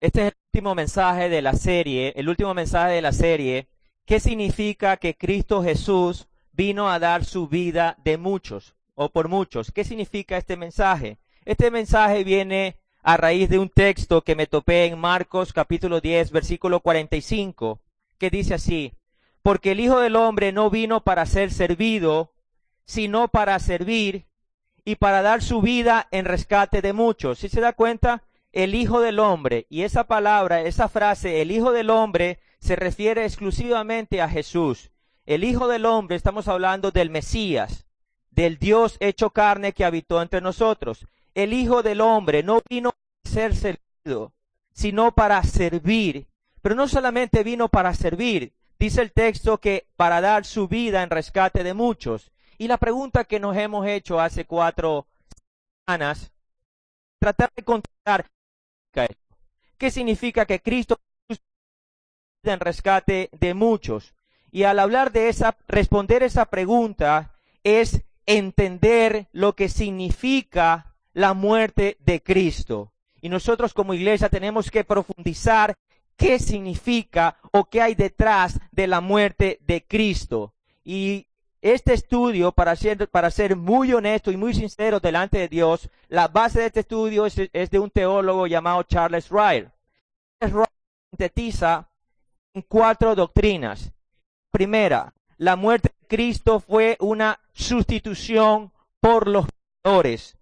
Este es el último mensaje de la serie, ¿qué significa que Cristo Jesús vino a dar su vida de muchos o por muchos? ¿Qué significa este mensaje? Este mensaje viene a raíz de un texto que me topé en Marcos capítulo 10, versículo 45, que dice así: porque el Hijo del Hombre no vino para ser servido, sino para servir y para dar su vida en rescate de muchos. ¿Sí se da cuenta? El Hijo del Hombre, y esa palabra, esa frase, el Hijo del Hombre, se refiere exclusivamente a Jesús. El Hijo del Hombre, estamos hablando del Mesías, del Dios hecho carne que habitó entre nosotros. El Hijo del Hombre no vino a ser servido, sino para servir. Pero no solamente vino para servir, dice el texto que para dar su vida en rescate de muchos. Y la pregunta que nos hemos hecho hace 4 semanas, tratar de contestar, ¿qué significa que Cristo en rescate de muchos? Y al hablar de responder esa pregunta es entender lo que significa la muerte de Cristo. Y nosotros como iglesia tenemos que profundizar qué significa o qué hay detrás de la muerte de Cristo. Y este estudio, para ser muy honesto y muy sincero delante de Dios, la base de este estudio es de un teólogo llamado Charles Ryrie. Charles Ryrie sintetiza en 4 doctrinas. Primera, la muerte de Cristo fue una sustitución por los pecadores.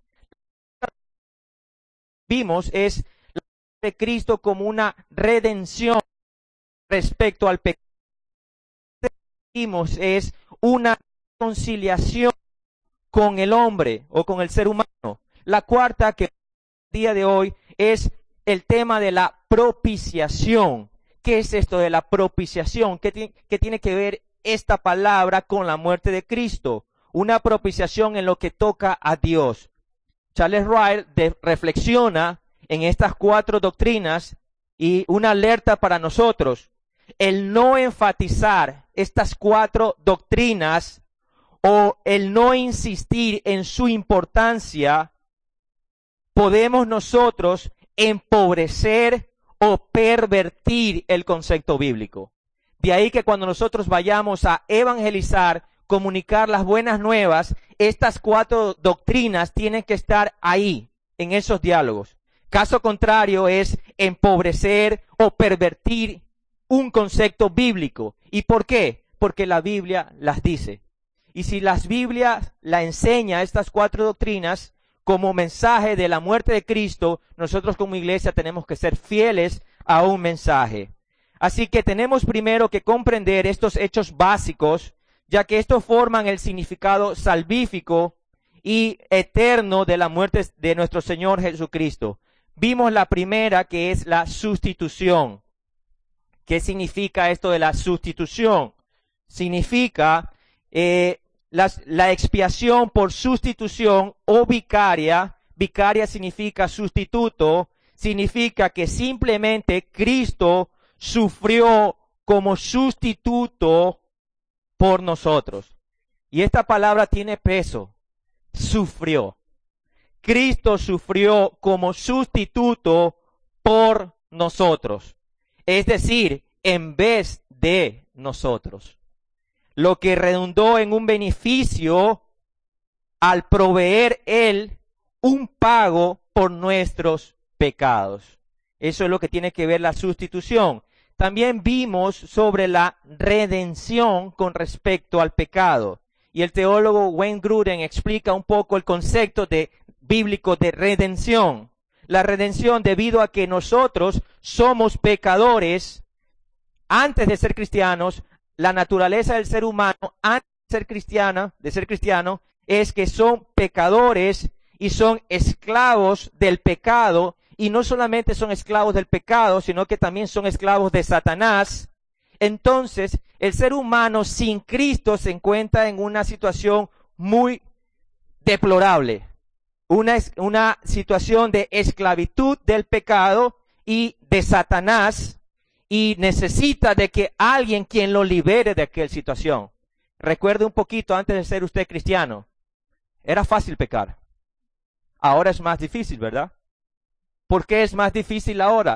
Vimos es la muerte de Cristo como una redención respecto al pecado. Vimos es una reconciliación con el hombre o con el ser humano. La cuarta, que el día de hoy, es el tema de la propiciación. ¿Qué es esto de la propiciación? ¿Qué tiene que ver esta palabra con la muerte de Cristo? Una propiciación en lo que toca a Dios. Charles Ryrie reflexiona en estas 4 doctrinas y una alerta para nosotros. El no enfatizar estas 4 doctrinas o el no insistir en su importancia, podemos nosotros empobrecer o pervertir el concepto bíblico. De ahí que cuando nosotros vayamos a evangelizar, comunicar las buenas nuevas, estas 4 doctrinas tienen que estar ahí, en esos diálogos. Caso contrario es empobrecer o pervertir un concepto bíblico. ¿Y por qué? Porque la Biblia las dice. Y si las Biblias la enseña estas 4 doctrinas como mensaje de la muerte de Cristo, nosotros como iglesia tenemos que ser fieles a un mensaje. Así que tenemos primero que comprender estos hechos básicos, ya que estos forman el significado salvífico y eterno de la muerte de nuestro Señor Jesucristo. Vimos la primera, que es la sustitución. ¿Qué significa esto de la sustitución? Significa la expiación por sustitución o vicaria. Vicaria significa sustituto. Significa que simplemente Cristo sufrió como sustituto por nosotros. Y esta palabra tiene peso. Sufrió. Cristo sufrió como sustituto por nosotros. Es decir, en vez de nosotros. Lo que redundó en un beneficio al proveer Él un pago por nuestros pecados. Eso es lo que tiene que ver la sustitución. También vimos sobre la redención con respecto al pecado. Y el teólogo Wayne Grudem explica un poco el concepto bíblico de redención. La redención debido a que nosotros somos pecadores antes de ser cristianos. La naturaleza del ser humano antes de ser cristiano, es que son pecadores y son esclavos del pecado. Y no solamente son esclavos del pecado, sino que también son esclavos de Satanás. Entonces, el ser humano sin Cristo se encuentra en una situación muy deplorable. Una situación de esclavitud del pecado y de Satanás, y necesita de que alguien quien lo libere de aquella situación. Recuerde un poquito antes de ser usted cristiano. Era fácil pecar. Ahora es más difícil, ¿verdad? ¿Por qué es más difícil ahora?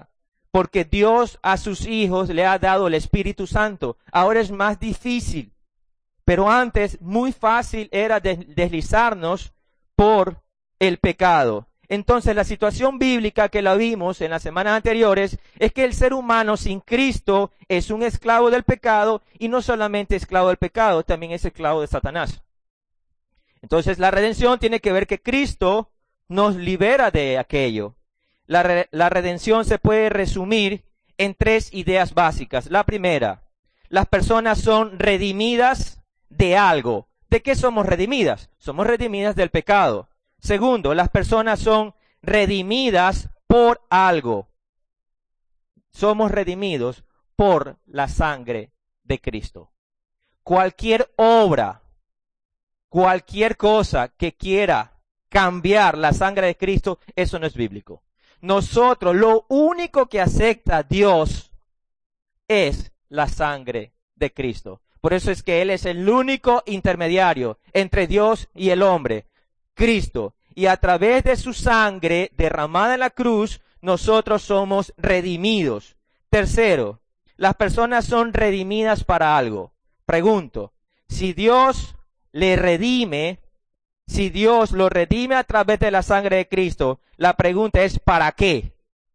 porque Dios a sus hijos le ha dado el Espíritu Santo. Ahora es más difícil, pero antes muy fácil era deslizarnos por el pecado. Entonces la situación bíblica que la vimos en las semanas anteriores es que el ser humano sin Cristo es un esclavo del pecado, y no solamente esclavo del pecado, también es esclavo de Satanás. Entonces la redención tiene que ver que Cristo nos libera de aquello. La redención se puede resumir en 3 ideas básicas. La primera, las personas son redimidas de algo. ¿De qué somos redimidas? Somos redimidas del pecado. Segundo, las personas son redimidas por algo. Somos redimidos por la sangre de Cristo. Cualquier obra, cualquier cosa que quiera cambiar la sangre de Cristo, eso no es bíblico. Nosotros, lo único que acepta Dios es la sangre de Cristo. Por eso es que Él es el único intermediario entre Dios y el hombre, Cristo. Y a través de su sangre derramada en la cruz, nosotros somos redimidos. Tercero, las personas son redimidas para algo. Pregunto, si Dios le redime, si Dios lo redime a través de la sangre de Cristo, la pregunta es ¿para qué?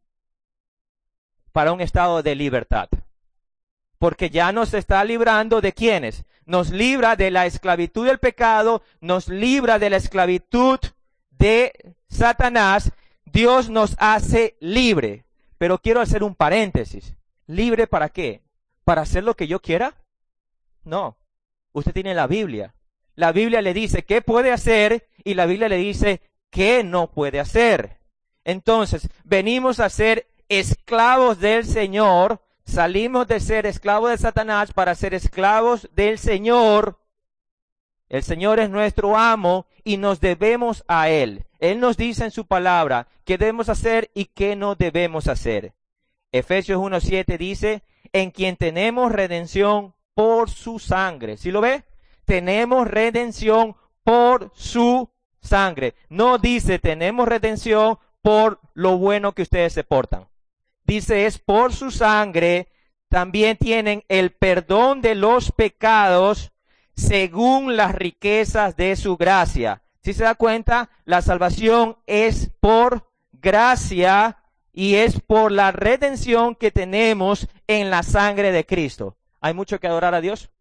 Para un estado de libertad. Porque ya nos está librando de ¿quiénes? Nos libra de la esclavitud del pecado, nos libra de la esclavitud de Satanás. Dios nos hace libre. Pero quiero hacer un paréntesis. ¿Libre para qué? ¿Para hacer lo que yo quiera? No. Usted tiene la Biblia. La Biblia le dice qué puede hacer y la Biblia le dice qué no puede hacer. Entonces, venimos a ser esclavos del Señor. Salimos de ser esclavos de Satanás para ser esclavos del Señor. El Señor es nuestro amo y nos debemos a Él. Él nos dice en su palabra qué debemos hacer y qué no debemos hacer. Efesios 1:7 dice, en quien tenemos redención por su sangre. ¿Sí lo ve? Tenemos redención por su sangre. No dice tenemos redención por lo bueno que ustedes se portan. Dice es por su sangre. También tienen el perdón de los pecados según las riquezas de su gracia. Si se da cuenta, la salvación es por gracia y es por la redención que tenemos en la sangre de Cristo. ¿Hay mucho que adorar a Dios?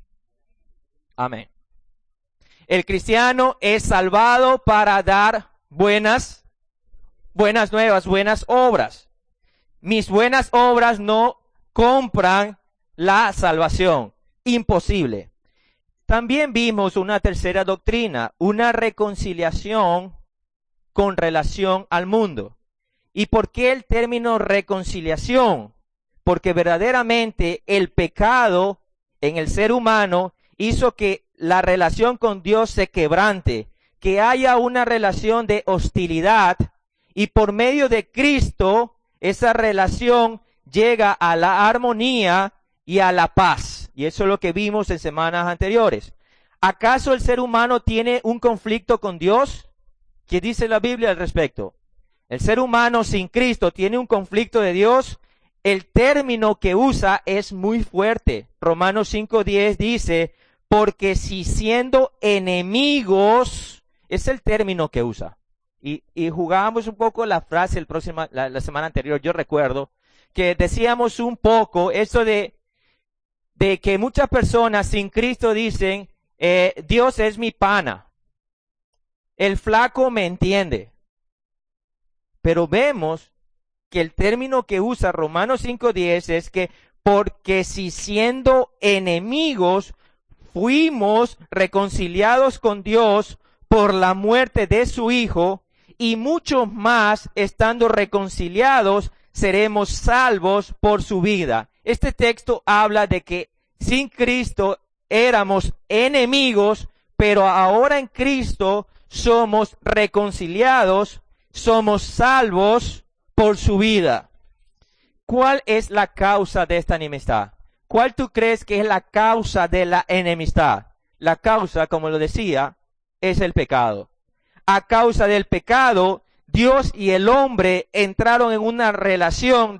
Amén. El cristiano es salvado para dar buenas nuevas, buenas obras. Mis buenas obras no compran la salvación. Imposible. También vimos una tercera doctrina, una reconciliación con relación al mundo. ¿Y por qué el término reconciliación? Porque verdaderamente el pecado en el ser humano hizo que la relación con Dios se quebrante, que haya una relación de hostilidad, y por medio de Cristo esa relación llega a la armonía y a la paz. Y eso es lo que vimos en semanas anteriores. ¿Acaso el ser humano tiene un conflicto con Dios? ¿Qué dice la Biblia al respecto? El ser humano sin Cristo tiene un conflicto de Dios. El término que usa es muy fuerte. Romanos 5:10 dice, porque si siendo enemigos, es el término que usa. Y jugábamos un poco la frase la semana anterior, yo recuerdo, que decíamos un poco eso de que muchas personas sin Cristo dicen, Dios es mi pana, el flaco me entiende. Pero vemos que el término que usa Romanos 5:10 es que porque si siendo enemigos fuimos reconciliados con Dios por la muerte de su Hijo, y mucho más estando reconciliados seremos salvos por su vida. Este texto habla de que sin Cristo éramos enemigos, pero ahora en Cristo somos reconciliados, somos salvos por su vida. ¿Cuál es la causa de esta enemistad? ¿Cuál tú crees que es la causa de la enemistad? La causa, como lo decía, es el pecado. A causa del pecado, Dios y el hombre entraron en una relación de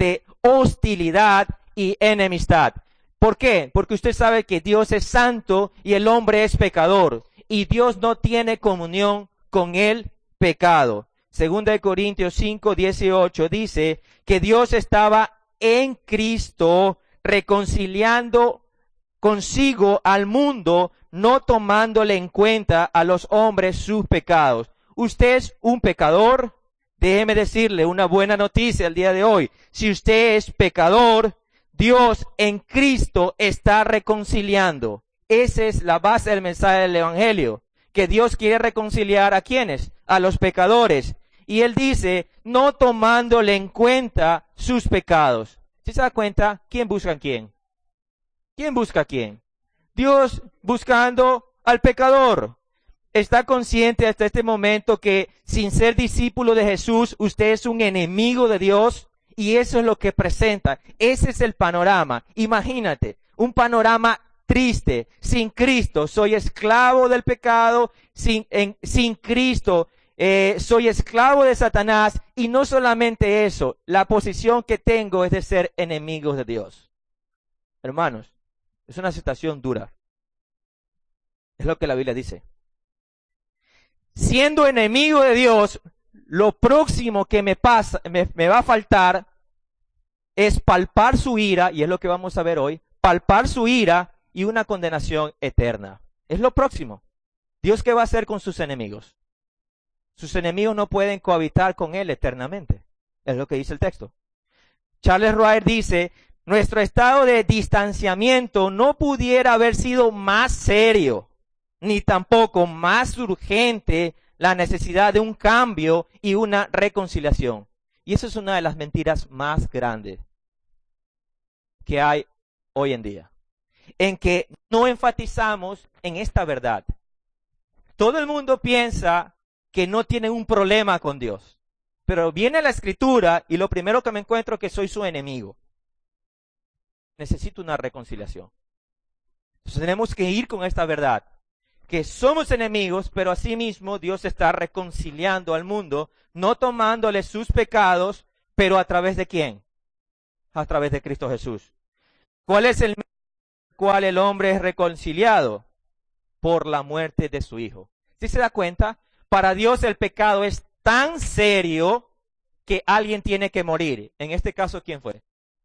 hostilidad y enemistad. ¿Por qué? Porque usted sabe que Dios es santo y el hombre es pecador. Y Dios no tiene comunión con el pecado. Segunda de Corintios 5:18 dice que Dios estaba en Cristo reconciliando consigo al mundo, no tomándole en cuenta a los hombres sus pecados. ¿Usted es un pecador? Déjeme decirle una buena noticia el día de hoy. Si usted es pecador, Dios en Cristo está reconciliando. Esa es la base del mensaje del Evangelio. Que Dios quiere reconciliar ¿a quiénes? A los pecadores. Y Él dice, no tomándole en cuenta sus pecados. ¿Sí se da cuenta? ¿Quién busca a quién? ¿Quién busca a quién? Dios buscando al pecador. ¿Está consciente hasta este momento que sin ser discípulo de Jesús, usted es un enemigo de Dios? Y eso es lo que presenta. Ese es el panorama. Imagínate, un panorama triste. Sin Cristo soy esclavo del pecado. Sin Cristo soy esclavo de Satanás. Y no solamente eso, la posición que tengo es de ser enemigos de Dios. Hermanos, es una situación dura. Es lo que la Biblia dice. Siendo enemigo de Dios, lo próximo que me va a faltar es palpar su ira, y es lo que vamos a ver hoy, palpar su ira y una condenación eterna. Es lo próximo. Dios, ¿qué va a hacer con sus enemigos? Sus enemigos no pueden cohabitar con Él eternamente. Es lo que dice el texto. Charles Royer dice, nuestro estado de distanciamiento no pudiera haber sido más serio, ni tampoco más urgente la necesidad de un cambio y una reconciliación. Y eso es una de las mentiras más grandes que hay hoy en día, en que no enfatizamos en esta verdad. Todo el mundo piensa que no tiene un problema con Dios, pero viene la Escritura y lo primero que me encuentro es que soy su enemigo. Necesito una reconciliación. Entonces tenemos que ir con esta verdad, que somos enemigos, pero asimismo Dios está reconciliando al mundo, no tomándole sus pecados, pero ¿a través de quién? A través de Cristo Jesús. ¿Cuál es el medio por el cual el hombre es reconciliado? Por la muerte de su Hijo. ¿Sí se da cuenta? Para Dios el pecado es tan serio que alguien tiene que morir. En este caso, ¿quién fue?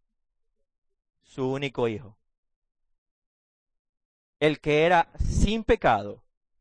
Su único Hijo. El que era sin pecado,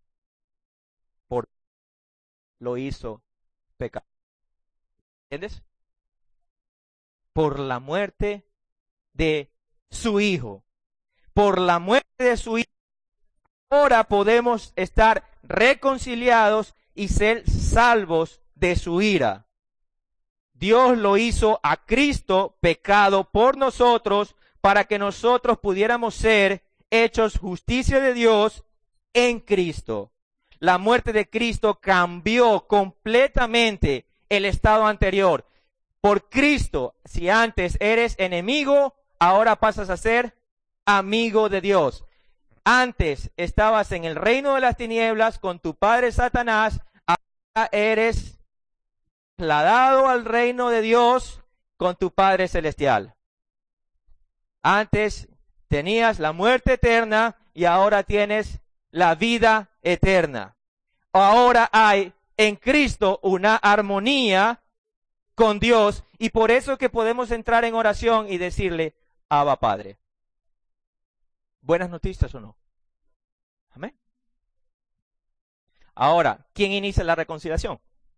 lo hizo pecado. ¿Entiendes? Por la muerte de su Hijo. Por la muerte de su Hijo, ahora podemos estar reconciliados y ser salvos de su ira. Dios lo hizo a Cristo pecado por nosotros para que nosotros pudiéramos ser hechos justicia de Dios en Cristo. La muerte de Cristo cambió completamente el estado anterior. Por Cristo, si antes eres enemigo, ahora pasas a ser amigo de Dios. Antes estabas en el reino de las tinieblas con tu padre Satanás, ahora eres trasladado al reino de Dios con tu Padre Celestial. Antes tenías la muerte eterna y ahora tienes la vida eterna. Ahora hay en Cristo una armonía con Dios y por eso que podemos entrar en oración y decirle, Abba Padre. ¿Buenas noticias o no? Amén. Ahora, ¿quién inicia la reconciliación?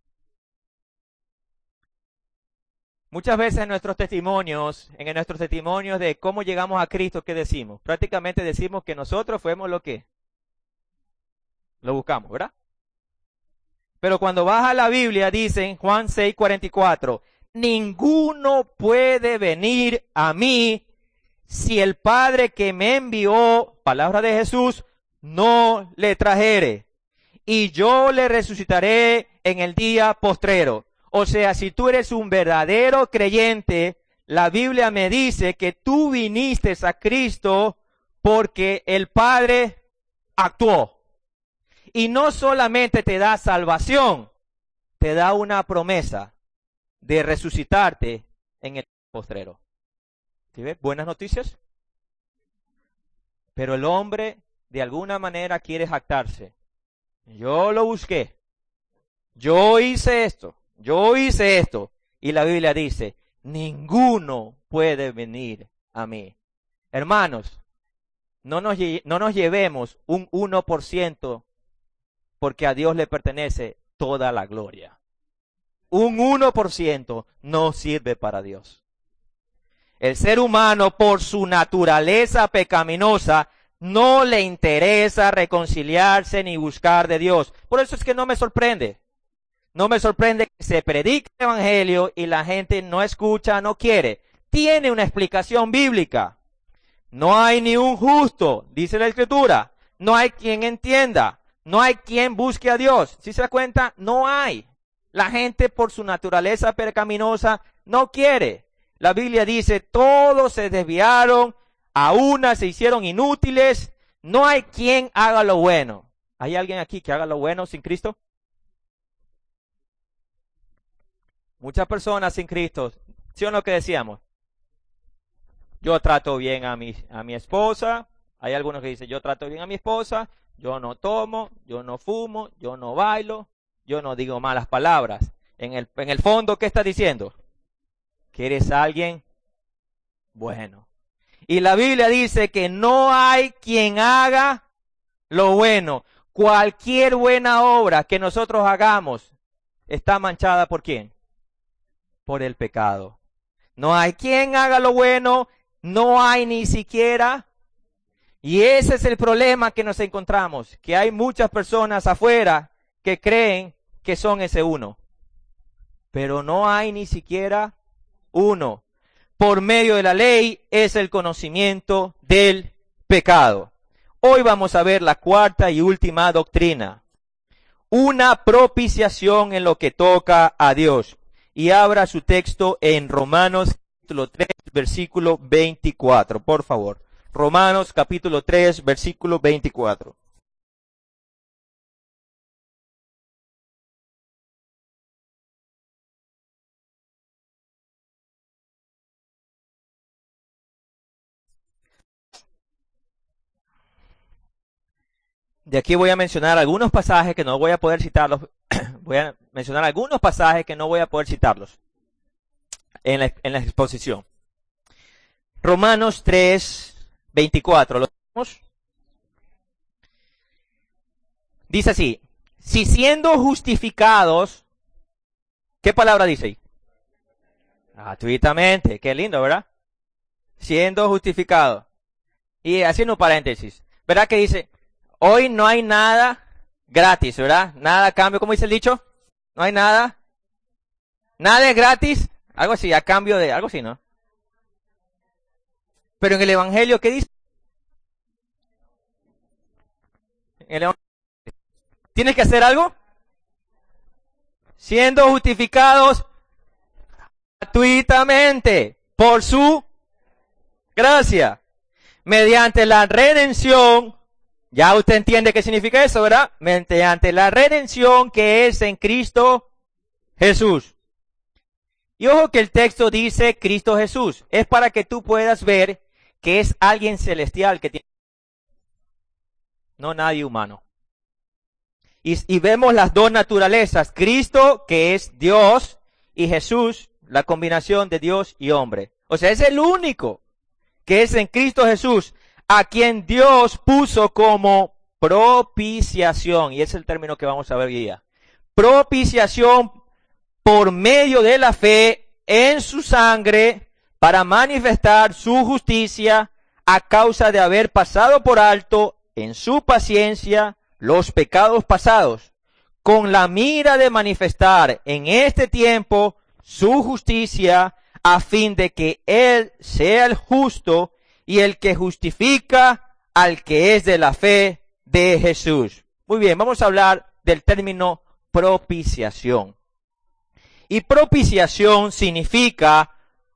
Muchas veces en nuestros testimonios de cómo llegamos a Cristo, ¿qué decimos? Prácticamente decimos que nosotros fuimos lo que lo buscamos, ¿verdad? Pero cuando vas a la Biblia, dice en Juan 6:44, ninguno puede venir a mí si el Padre que me envió, palabra de Jesús, no le trajere. Y yo le resucitaré en el día postrero. O sea, si tú eres un verdadero creyente, la Biblia me dice que tú viniste a Cristo porque el Padre actuó. Y no solamente te da salvación, te da una promesa de resucitarte en el postrero. ¿Sí ve? Buenas noticias. Pero el hombre de alguna manera quiere jactarse. Yo lo busqué. Yo hice esto. Yo hice esto. Y la Biblia dice, ninguno puede venir a mí. Hermanos, no nos llevemos un 1% porque a Dios le pertenece toda la gloria. Un 1% no sirve para Dios. El ser humano, por su naturaleza pecaminosa, no le interesa reconciliarse ni buscar de Dios. Por eso es que no me sorprende. No me sorprende que se predique el evangelio y la gente no escucha, no quiere. Tiene una explicación bíblica. No hay ni un justo, dice la Escritura. No hay quien entienda. No hay quien busque a Dios. ¿Sí se da cuenta? No hay. La gente por su naturaleza pecaminosa no quiere. La Biblia dice, todos se desviaron, a una se hicieron inútiles. No hay quien haga lo bueno. ¿Hay alguien aquí que haga lo bueno sin Cristo? Muchas personas sin Cristo. ¿Sí o no que decíamos? Yo trato bien a mi esposa. Hay algunos que dicen, yo trato bien a mi esposa. Yo no tomo, yo no fumo, yo no bailo, yo no digo malas palabras. En el fondo, ¿qué está diciendo? Que eres alguien bueno. Y la Biblia dice que no hay quien haga lo bueno. Cualquier buena obra que nosotros hagamos está manchada ¿por quién? Por el pecado. No hay quien haga lo bueno, no hay ni siquiera. Y ese es el problema que nos encontramos, que hay muchas personas afuera que creen que son ese uno. Pero no hay ni siquiera uno. Por medio de la ley es el conocimiento del pecado. Hoy vamos a ver la cuarta y última doctrina. Una propiciación en lo que toca a Dios. Y abra su texto en Romanos capítulo 3, versículo 24, por favor. Romanos capítulo 3, versículo 24. De aquí voy a mencionar algunos pasajes que no voy a poder citarlos. Voy a mencionar algunos pasajes que no voy a poder citarlos en la exposición. Romanos 3, 24. ¿Lo tenemos? Dice así. Si siendo justificados, ¿qué palabra dice ahí? Gratuitamente. Qué lindo, ¿verdad? Siendo justificados. Y haciendo un paréntesis. ¿Verdad que dice? Hoy no hay nada gratis, ¿verdad? Nada a cambio, ¿cómo dice el dicho? No hay nada. Nada es gratis. Algo así, a cambio de, algo así, ¿no? Pero en el Evangelio, ¿qué dice? ¿Tienes que hacer algo? Siendo justificados gratuitamente por su gracia, mediante la redención. Ya usted entiende qué significa eso, ¿verdad? Mediante la redención que es en Cristo Jesús. Y ojo que el texto dice Cristo Jesús. Es para que tú puedas ver que es alguien celestial que tiene. No nadie humano. Y vemos las dos naturalezas. Cristo, que es Dios, y Jesús, la combinación de Dios y hombre. O sea, es el único que es en Cristo Jesús, a quien Dios puso como propiciación. Y ese es el término que vamos a ver hoy día. Propiciación por medio de la fe en su sangre para manifestar su justicia a causa de haber pasado por alto en su paciencia los pecados pasados, con la mira de manifestar en este tiempo su justicia a fin de que Él sea el justo y el que justifica al que es de la fe de Jesús. Muy bien, vamos a hablar del término propiciación. Y propiciación significa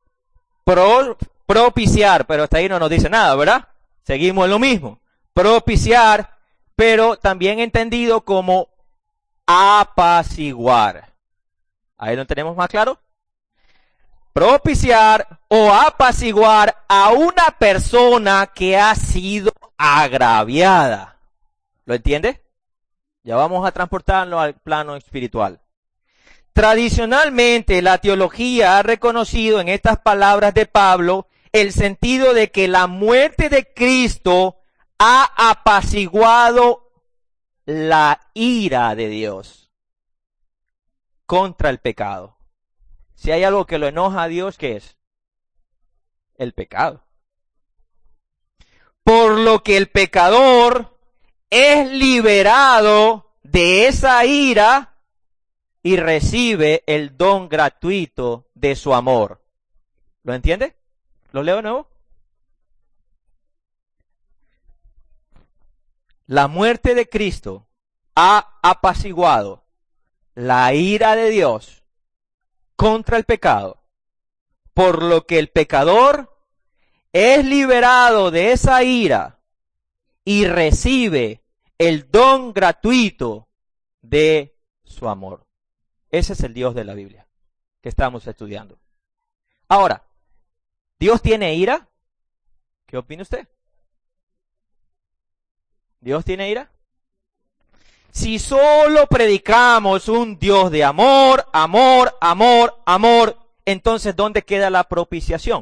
propiciar, pero hasta ahí no nos dice nada, ¿verdad? Seguimos en lo mismo. Propiciar, pero también entendido como apaciguar. ¿Ahí lo tenemos más claro? propiciar o apaciguar a una persona que ha sido agraviada. ¿Lo entiende? Ya vamos a transportarlo al plano espiritual. Tradicionalmente, la teología ha reconocido en estas palabras de Pablo el sentido de que la muerte de Cristo ha apaciguado la ira de Dios contra el pecado. Si hay algo que lo enoja a Dios, ¿qué es? El pecado. Por lo que el pecador es liberado de esa ira y recibe el don gratuito de su amor. ¿Lo entiende? ¿Lo leo de nuevo? La muerte de Cristo ha apaciguado la ira de Dios contra el pecado, por lo que el pecador es liberado de esa ira y recibe el don gratuito de su amor. Ese es el Dios de la Biblia que estamos estudiando. Ahora, ¿Dios tiene ira? ¿Qué opina usted? ¿Dios tiene ira? Si solo predicamos un Dios de amor, amor, amor, amor, entonces ¿dónde queda la propiciación?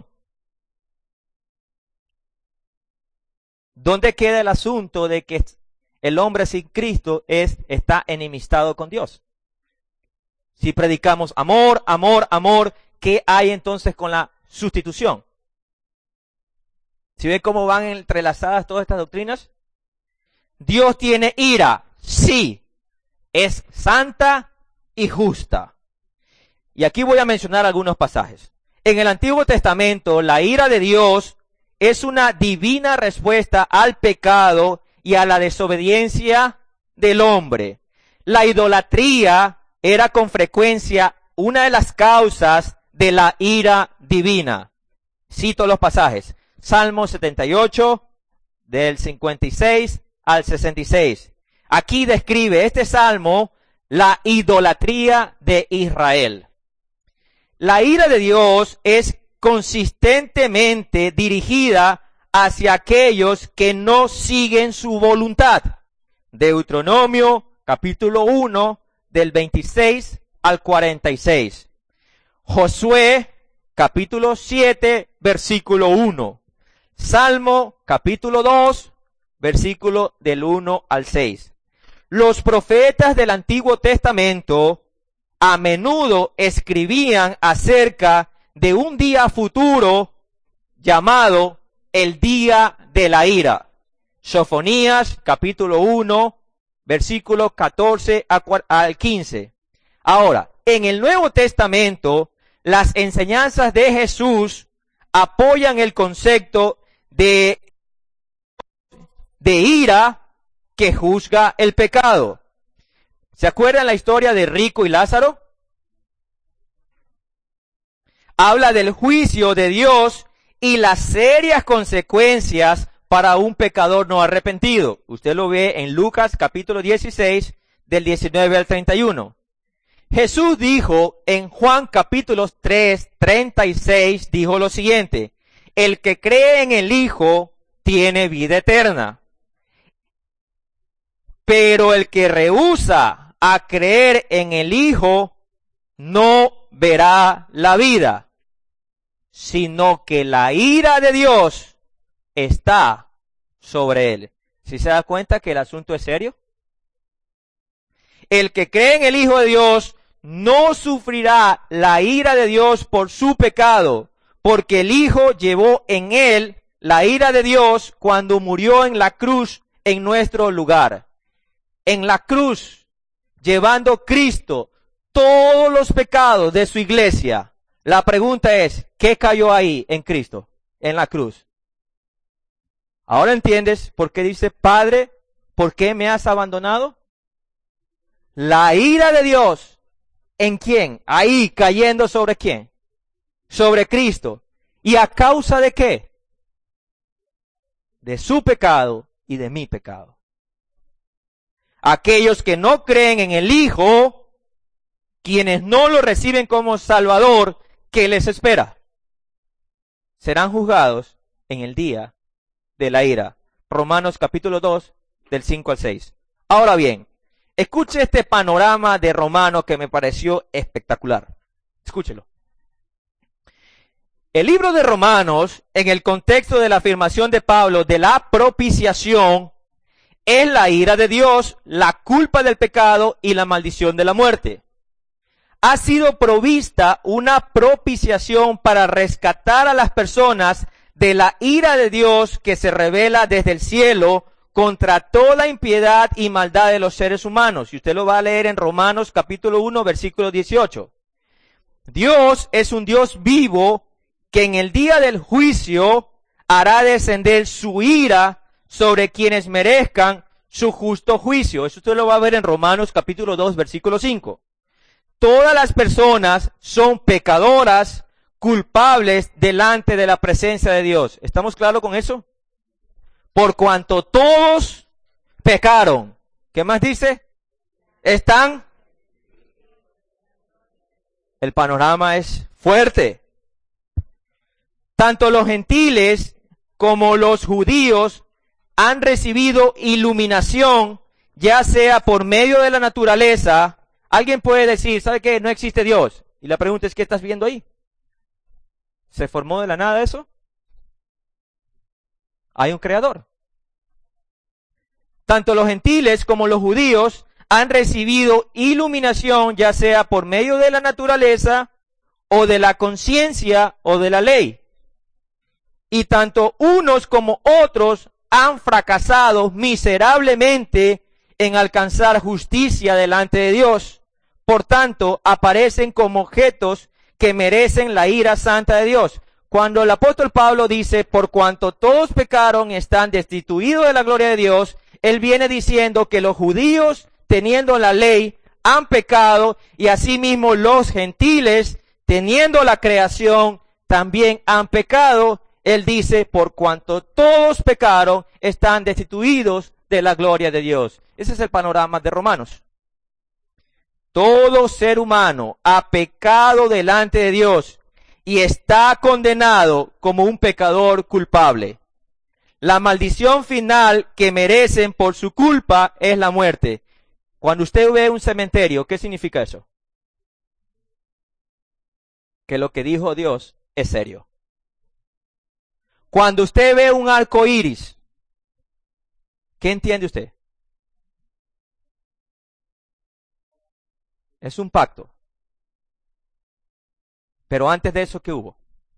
¿Dónde queda el asunto de que el hombre sin Cristo está enemistado con Dios? Si predicamos amor, amor, amor, ¿qué hay entonces con la sustitución? ¿Sí ve cómo van entrelazadas todas estas doctrinas? Dios tiene ira, sí, es santa y justa. Y aquí voy a mencionar algunos pasajes. En el Antiguo Testamento, la ira de Dios es una divina respuesta al pecado y a la desobediencia del hombre. La idolatría era con frecuencia una de las causas de la ira divina. Cito los pasajes. Salmo 78, del 56 al 66. Aquí describe este salmo la idolatría de Israel. La ira de Dios es consistentemente dirigida hacia aquellos que no siguen su voluntad. Deuteronomio capítulo 1 del 26 al 46. Josué capítulo 7 versículo 1. Salmo capítulo 2 versículo del 1 al 6. Los profetas del Antiguo Testamento a menudo escribían acerca de un día futuro llamado el día de la ira. Sofonías capítulo 1 versículo 14 al 15. Ahora, en el Nuevo Testamento, las enseñanzas de Jesús apoyan el concepto de ira que juzga el pecado. ¿Se acuerdan la historia de Rico y Lázaro? Habla del juicio de Dios y las serias consecuencias para un pecador no arrepentido. Usted lo ve en Lucas capítulo 16 del 19 al 31. Jesús dijo en Juan capítulo 3, 36, dijo lo siguiente: el que cree en el Hijo tiene vida eterna. Pero el que rehúsa a creer en el Hijo no verá la vida, sino que la ira de Dios está sobre él. ¿Sí se da cuenta que el asunto es serio? El que cree en el Hijo de Dios no sufrirá la ira de Dios por su pecado, porque el Hijo llevó en él la ira de Dios cuando murió en la cruz en nuestro lugar. En la cruz, llevando Cristo todos los pecados de su iglesia. La pregunta es, ¿qué cayó ahí en Cristo? En la cruz. Ahora entiendes por qué dice, Padre, ¿por qué me has abandonado? La ira de Dios, ¿en quién? Ahí cayendo sobre quién? Sobre Cristo. ¿Y a causa de qué? De su pecado y de mi pecado. Aquellos que no creen en el Hijo, quienes no lo reciben como Salvador, ¿qué les espera? Serán juzgados en el día de la ira. Romanos capítulo 2, del 5 al 6. Ahora bien, escuche este panorama de Romanos que me pareció espectacular. Escúchelo. El libro de Romanos, en el contexto de la afirmación de Pablo de la propiciación, es la ira de Dios, la culpa del pecado y la maldición de la muerte. Ha sido provista una propiciación para rescatar a las personas de la ira de Dios que se revela desde el cielo contra toda impiedad y maldad de los seres humanos. Y usted lo va a leer en Romanos capítulo 1, versículo 18. Dios es un Dios vivo que en el día del juicio hará descender su ira sobre quienes merezcan su justo juicio. Eso usted lo va a ver en Romanos capítulo 2, versículo 5. Todas las personas son pecadoras, culpables delante de la presencia de Dios. ¿Estamos claros con eso? Por cuanto todos pecaron. ¿Qué más dice? Están. El panorama es fuerte. Tanto los gentiles como los judíos han recibido iluminación, ya sea por medio de la naturaleza. Alguien puede decir, ¿sabe qué? No existe Dios. Y la pregunta es, ¿qué estás viendo ahí? ¿Se formó de la nada eso? Hay un creador. Tanto los gentiles como los judíos han recibido iluminación, ya sea por medio de la naturaleza o de la conciencia o de la ley. Y tanto unos como otros han fracasado miserablemente en alcanzar justicia delante de Dios. Por tanto, aparecen como objetos que merecen la ira santa de Dios. Cuando el apóstol Pablo dice, por cuanto todos pecaron y están destituidos de la gloria de Dios, él viene diciendo que los judíos, teniendo la ley, han pecado, y asimismo los gentiles, teniendo la creación, también han pecado. Él dice, por cuanto todos pecaron, están destituidos de la gloria de Dios. Ese es el panorama de Romanos. Todo ser humano ha pecado delante de Dios y está condenado como un pecador culpable. La maldición final que merecen por su culpa es la muerte. Cuando usted ve un cementerio, ¿qué significa eso? Que lo que dijo Dios es serio. Cuando usted ve un arco iris, ¿qué entiende usted? Es un pacto. Pero antes de eso, ¿qué hubo?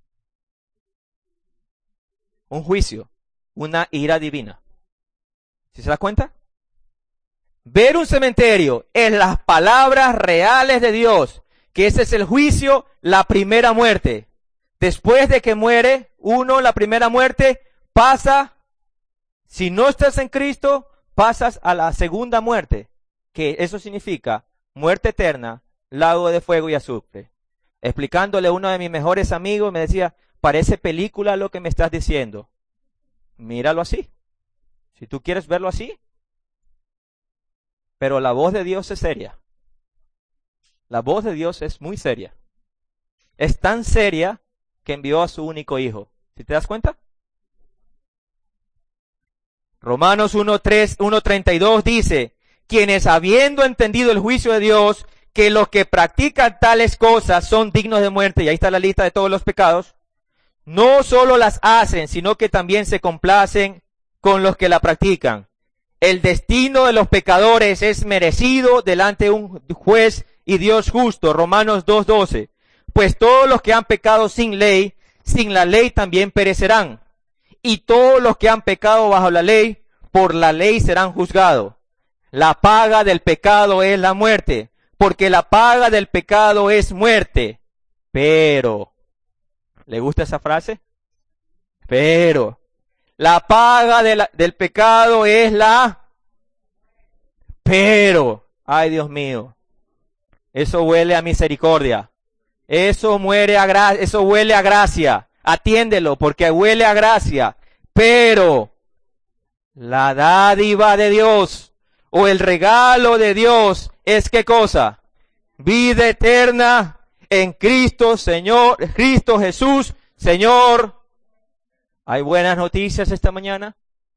Un juicio, una ira divina. ¿Sí se da cuenta? Ver un cementerio es las palabras reales de Dios, que ese es el juicio, la primera muerte. Después de que muere uno, la primera muerte, pasa, si no estás en Cristo, pasas a la segunda muerte, que eso significa muerte eterna, lago de fuego y azufre. Explicándole a uno de mis mejores amigos, me decía, parece película lo que me estás diciendo. Míralo así. Si tú quieres verlo así. Pero la voz de Dios es seria. La voz de Dios es muy seria. Es tan seria que envió a su único hijo. ¿Sí te das cuenta? Romanos 1:32 dice, quienes habiendo entendido el juicio de Dios, que los que practican tales cosas son dignos de muerte, y ahí está la lista de todos los pecados, no solo las hacen, sino que también se complacen con los que la practican. El destino de los pecadores es merecido delante de un juez y Dios justo. Romanos 2:12. Pues todos los que han pecado sin la ley también perecerán. Y todos los que han pecado bajo la ley, por la ley serán juzgados. La paga del pecado es la muerte, porque la paga del pecado es muerte. Pero, ¿le gusta esa frase? Pero, la paga del pecado es pero, ay Dios mío, eso huele a misericordia, eso huele a gracia, atiéndelo porque huele a gracia, pero la dádiva de Dios o el regalo de Dios es ¿qué cosa? Vida eterna en Cristo, Cristo Jesús, Señor. ¿Hay buenas noticias esta mañana?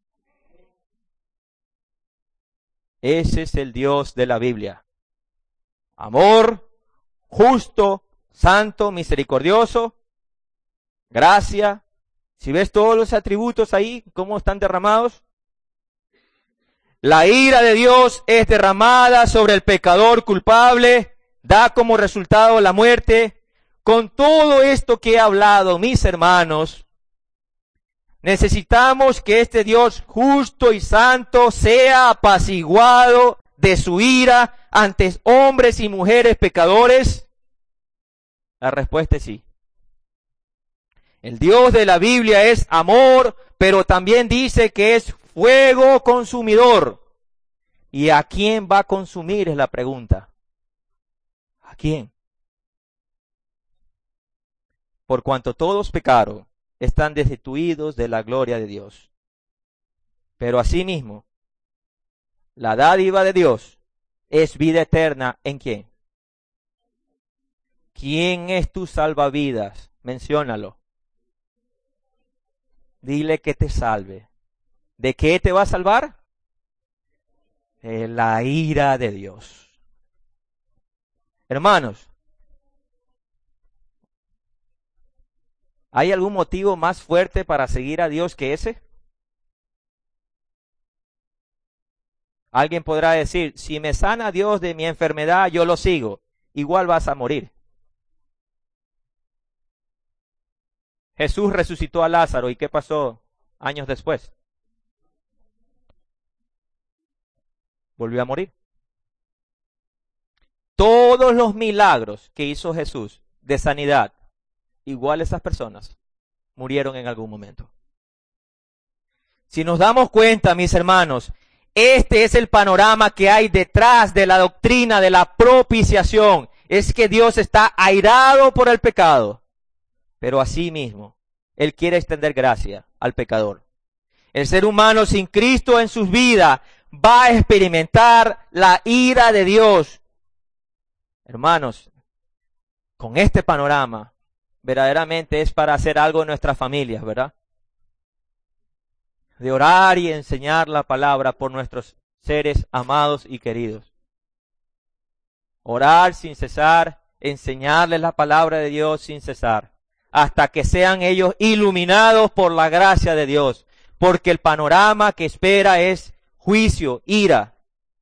Ese es el Dios de la Biblia. Amor, justo, santo, misericordioso, gracia. Si ves todos los atributos ahí, cómo están derramados. La ira de Dios es derramada sobre el pecador culpable, da como resultado la muerte. Con todo esto que he hablado, mis hermanos, necesitamos que este Dios justo y santo sea apaciguado de su ira ante hombres y mujeres pecadores. La respuesta es sí. El Dios de la Biblia es amor, pero también dice que es fuego consumidor. ¿Y a quién va a consumir? Es la pregunta. ¿A quién? Por cuanto todos pecaron, están destituidos de la gloria de Dios. Pero asimismo, la dádiva de Dios es vida eterna ¿en quién? ¿Quién es tu salvavidas? Menciónalo. Dile que te salve. ¿De qué te va a salvar? De la ira de Dios. Hermanos, ¿hay algún motivo más fuerte para seguir a Dios que ese? Alguien podrá decir, si me sana Dios de mi enfermedad, yo lo sigo. Igual vas a morir. Jesús resucitó a Lázaro, ¿y qué pasó años después? Volvió a morir. Todos los milagros que hizo Jesús de sanidad, igual esas personas murieron en algún momento. Si nos damos cuenta, mis hermanos, este es el panorama que hay detrás de la doctrina de la propiciación. Es que Dios está airado por el pecado, pero asimismo, Él quiere extender gracia al pecador. El ser humano sin Cristo en sus vidas va a experimentar la ira de Dios. Hermanos, con este panorama, verdaderamente es para hacer algo en nuestras familias, ¿verdad? De orar y enseñar la palabra por nuestros seres amados y queridos. Orar sin cesar, enseñarles la palabra de Dios sin cesar, hasta que sean ellos iluminados por la gracia de Dios, porque el panorama que espera es juicio, ira.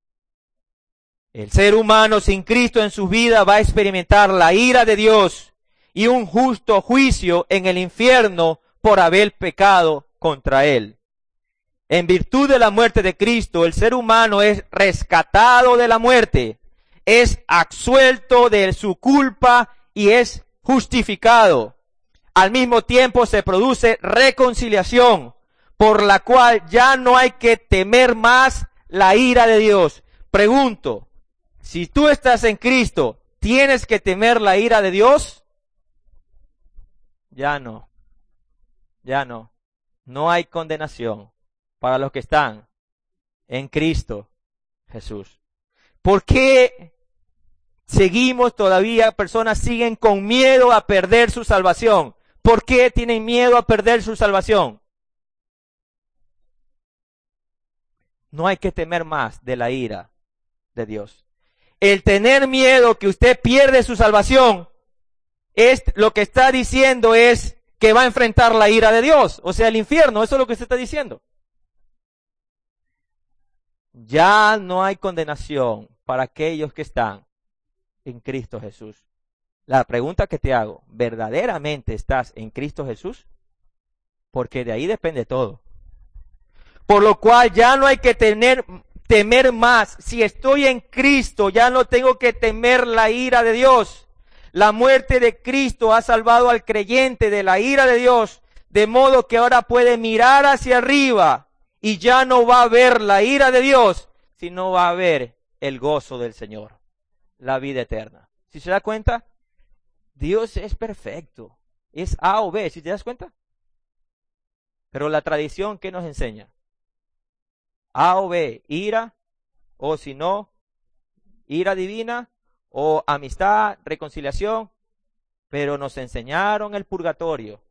El ser humano sin Cristo en su vida va a experimentar la ira de Dios y un justo juicio en el infierno por haber pecado contra Él. En virtud de la muerte de Cristo, el ser humano es rescatado de la muerte, es absuelto de su culpa y es justificado. Al mismo tiempo se produce reconciliación, por la cual ya no hay que temer más la ira de Dios. Pregunto, si tú estás en Cristo, ¿tienes que temer la ira de Dios? Ya no. No hay condenación para los que están en Cristo Jesús. ¿Por qué seguimos todavía, personas siguen con miedo a perder su salvación? ¿Por qué tienen miedo a perder su salvación? No hay que temer más de la ira de Dios. El tener miedo que usted pierde su salvación, es lo que está diciendo es que va a enfrentar la ira de Dios, o sea, el infierno, eso es lo que usted está diciendo. Ya no hay condenación para aquellos que están en Cristo Jesús. La pregunta que te hago, ¿verdaderamente estás en Cristo Jesús? Porque de ahí depende todo. Por lo cual ya no hay que temer más. Si estoy en Cristo, ya no tengo que temer la ira de Dios. La muerte de Cristo ha salvado al creyente de la ira de Dios, de modo que ahora puede mirar hacia arriba y ya no va a ver la ira de Dios, sino va a ver el gozo del Señor, la vida eterna. ¿Sí se da cuenta? Dios es perfecto, es A o B, ¿sí te das cuenta? Pero la tradición, ¿qué nos enseña? A o B, ira, o si no, ira divina, o amistad, reconciliación. pero nos enseñaron el purgatorio.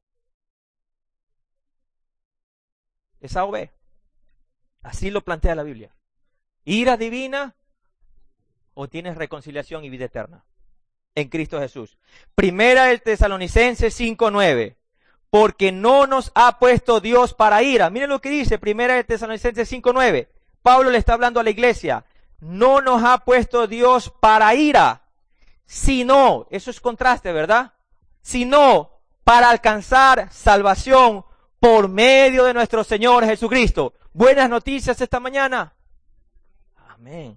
Es A o B. Así lo plantea la Biblia. ¿Ira divina o tienes reconciliación y vida eterna en Cristo Jesús? Primera de Tesalonicenses 5:9. Porque no nos ha puesto Dios para ira. Miren lo que dice Primera de Tesalonicenses 5:9. Pablo le está hablando a la iglesia. No nos ha puesto Dios para ira, sino, eso es contraste, ¿verdad? Sino para alcanzar salvación por medio de nuestro Señor Jesucristo. Buenas noticias esta mañana. Amén.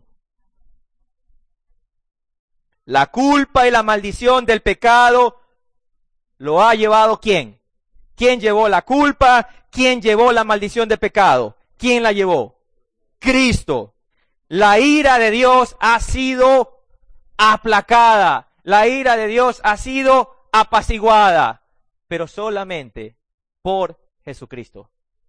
La culpa y la maldición del pecado lo ha llevado ¿quién? ¿Quién llevó la culpa? ¿Quién llevó la maldición del pecado? ¿Quién la llevó? Cristo. La ira de Dios ha sido aplacada. La ira de Dios ha sido apaciguada. Pero solamente por Jesucristo.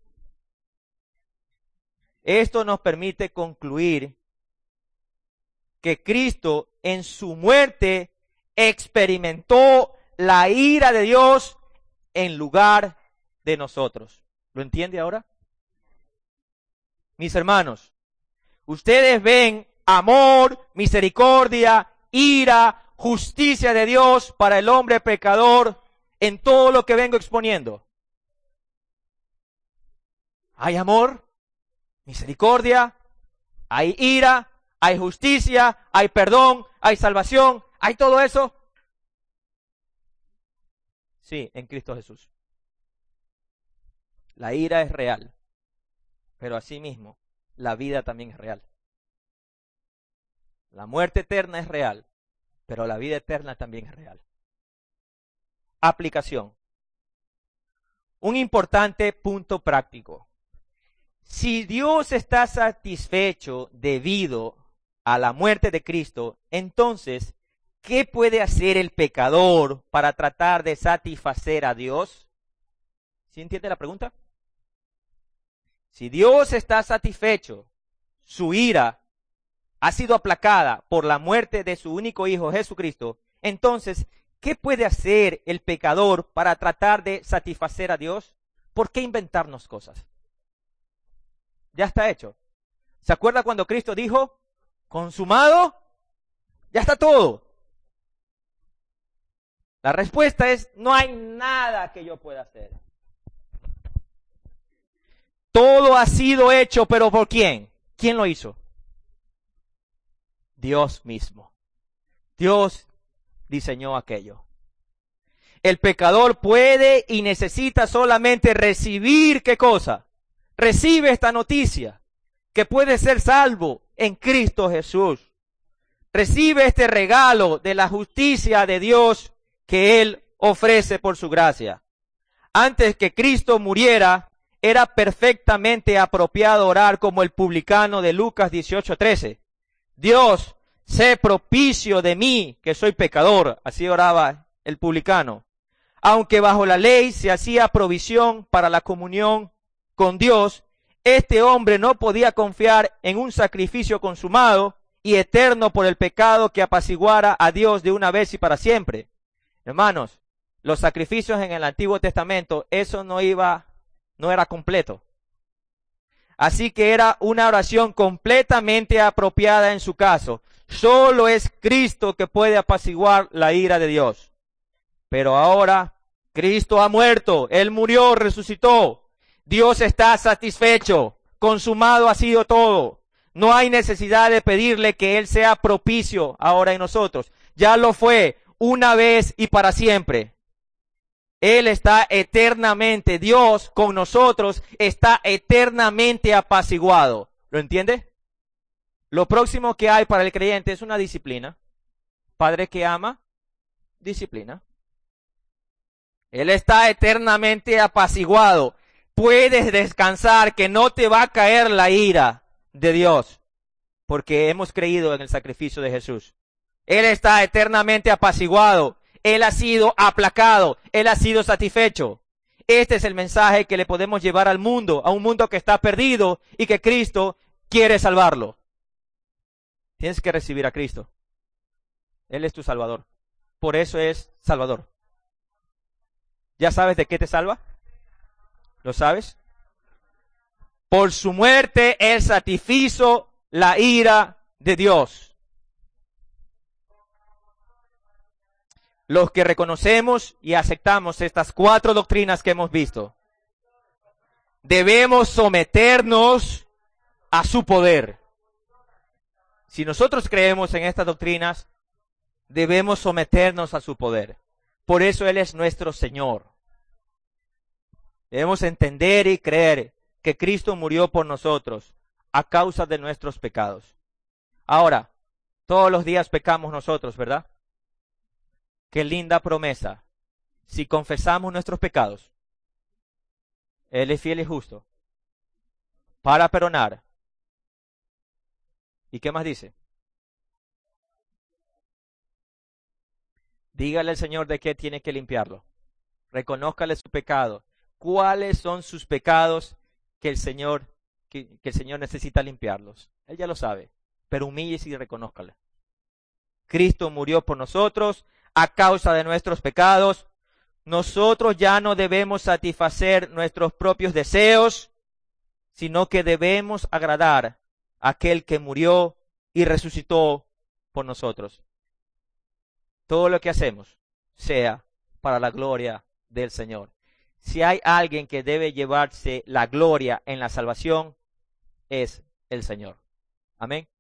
Esto nos permite concluir que Cristo en su muerte experimentó la ira de Dios en lugar de nosotros. ¿Lo entiende ahora? Mis hermanos, ustedes ven amor, misericordia, ira, justicia de Dios para el hombre pecador en todo lo que vengo exponiendo. Hay amor, misericordia, hay ira, hay justicia, hay perdón, hay salvación, hay todo eso. Sí, en Cristo Jesús. La ira es real, pero asimismo la vida también es real. La muerte eterna es real, pero la vida eterna también es real. Aplicación. Un importante punto práctico. Si Dios está satisfecho debido a la muerte de Cristo, entonces, ¿qué puede hacer el pecador para tratar de satisfacer a Dios? ¿Sí entiende la pregunta? Si Dios está satisfecho, su ira ha sido aplacada por la muerte de su único Hijo Jesucristo, entonces, ¿qué puede hacer el pecador para tratar de satisfacer a Dios? ¿Por qué inventarnos cosas? Ya está hecho. ¿Se acuerda cuando Cristo dijo, consumado? Ya está todo. La respuesta es, no hay nada que yo pueda hacer. Todo ha sido hecho, pero ¿por quién? ¿Quién lo hizo? Dios mismo. Dios diseñó aquello. El pecador puede y necesita solamente recibir, ¿qué cosa? Recibe esta noticia, que puede ser salvo en Cristo Jesús. Recibe este regalo de la justicia de Dios que Él ofrece por su gracia. Antes que Cristo muriera, era perfectamente apropiado orar como el publicano de Lucas 18:13. Dios, sé propicio de mí, que soy pecador. Así oraba el publicano. Aunque bajo la ley se hacía provisión para la comunión con Dios, este hombre no podía confiar en un sacrificio consumado y eterno por el pecado que apaciguara a Dios de una vez y para siempre. Hermanos, los sacrificios en el Antiguo Testamento, eso no era completo. Así que era una oración completamente apropiada en su caso. Solo es Cristo que puede apaciguar la ira de Dios. Pero ahora, Cristo ha muerto, Él murió, resucitó. Dios está satisfecho, consumado ha sido todo. No hay necesidad de pedirle que Él sea propicio ahora en nosotros. Ya lo fue una vez y para siempre. Él está eternamente, Dios con nosotros está eternamente apaciguado. ¿Lo entiende? Lo próximo que hay para el creyente es una disciplina. Padre que ama, disciplina. Él está eternamente apaciguado. Puedes descansar que no te va a caer la ira de Dios, porque hemos creído en el sacrificio de Jesús. Él está eternamente apaciguado. Él ha sido aplacado. Él ha sido satisfecho. Este es el mensaje que le podemos llevar al mundo, a un mundo que está perdido y que Cristo quiere salvarlo. Tienes que recibir a Cristo. Él es tu Salvador. Por eso es Salvador. ¿Ya sabes de qué te salva? ¿Lo sabes? Por su muerte Él satisfizo la ira de Dios. Los que reconocemos y aceptamos estas 4 doctrinas que hemos visto, debemos someternos a su poder. Si nosotros creemos en estas doctrinas, debemos someternos a su poder. Por eso Él es nuestro Señor. Debemos entender y creer que Cristo murió por nosotros a causa de nuestros pecados. Ahora, todos los días pecamos nosotros, ¿verdad? Qué linda promesa. Si confesamos nuestros pecados, Él es fiel y justo para perdonar. ¿Y qué más dice? Dígale al Señor de qué tiene que limpiarlo. Reconózcale su pecado. ¿Cuáles son sus pecados que el Señor necesita limpiarlos? Él ya lo sabe, pero humíllese y reconózcale. Cristo murió por nosotros a causa de nuestros pecados. Nosotros ya no debemos satisfacer nuestros propios deseos, sino que debemos agradar a aquel que murió y resucitó por nosotros. Todo lo que hacemos sea para la gloria del Señor. Si hay alguien que debe llevarse la gloria en la salvación, es el Señor. Amén.